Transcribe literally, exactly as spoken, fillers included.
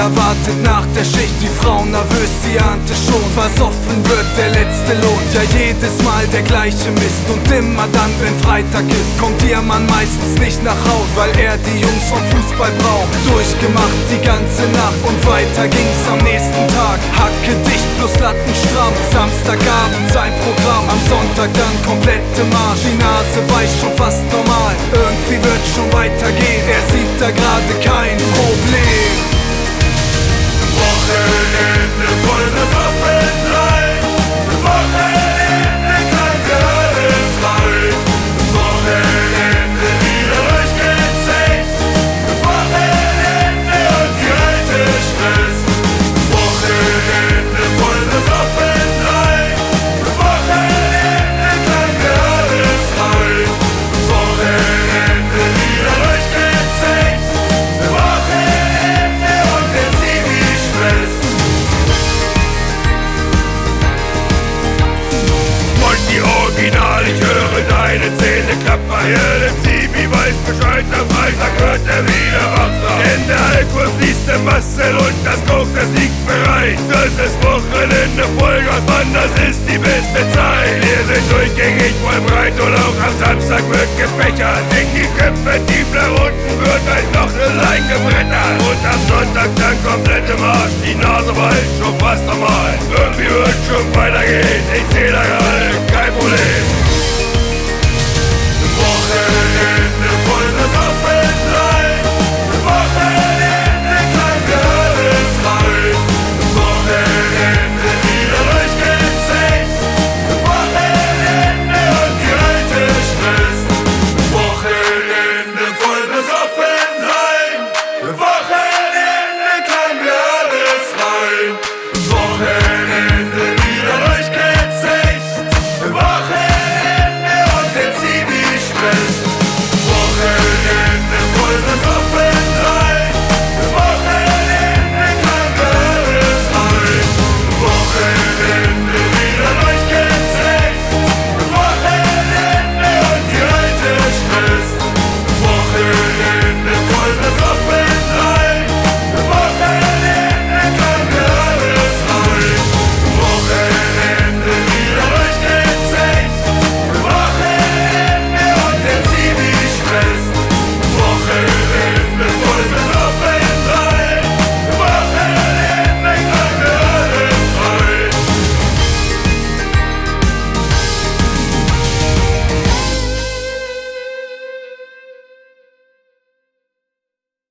Jeder wartet nach der Schicht, die Frau nervös, sie ahnte schon, versoffen wird der letzte Lohn. Ja, jedes Mal der gleiche Mist und immer dann, wenn Freitag ist, kommt ihr Mann meistens nicht nach Haus, weil er die Jungs vom Fußball braucht. Durchgemacht die ganze Nacht und weiter ging's am nächsten Tag. Hacke dicht plus Lattenstramm, Samstagabend sein Programm, am Sonntag dann komplette Marsch. Die Nase weiß schon fast normal, irgendwie wird schon weitergehen, er sieht da gerade kein Problem. Wochenende voll besoffen sein, Wochenende kein Gerade frei, Wochenende wieder durchgezecht, Wochenende und die alte Stress. Wochenende voll besoffen sein, Wochenende kein Gerade frei, Wochenende wieder durchgezecht, Wochenende und der Zivi-Stress. Die Original, ich höre deine Zähne klappern. Jeder Zivi weiß Bescheid, am Freitag hört er wieder wach. Denn der Alkohol fließt im Massel und das Koks, es liegt bereit. Das ist Wochenende, Vollgas, Mann, das ist die beste Zeit. Wir sind durchgängig voll breit und auch am Samstag wird gefächert. In die Köpfe tief nach unten wird ein Lochelein gebrettert. Und am Sonntag dann komplett im Arsch, die Nase weiß schon fast normal. Irgendwie wird schon weitergehen, ich seh da gerade kein Problem.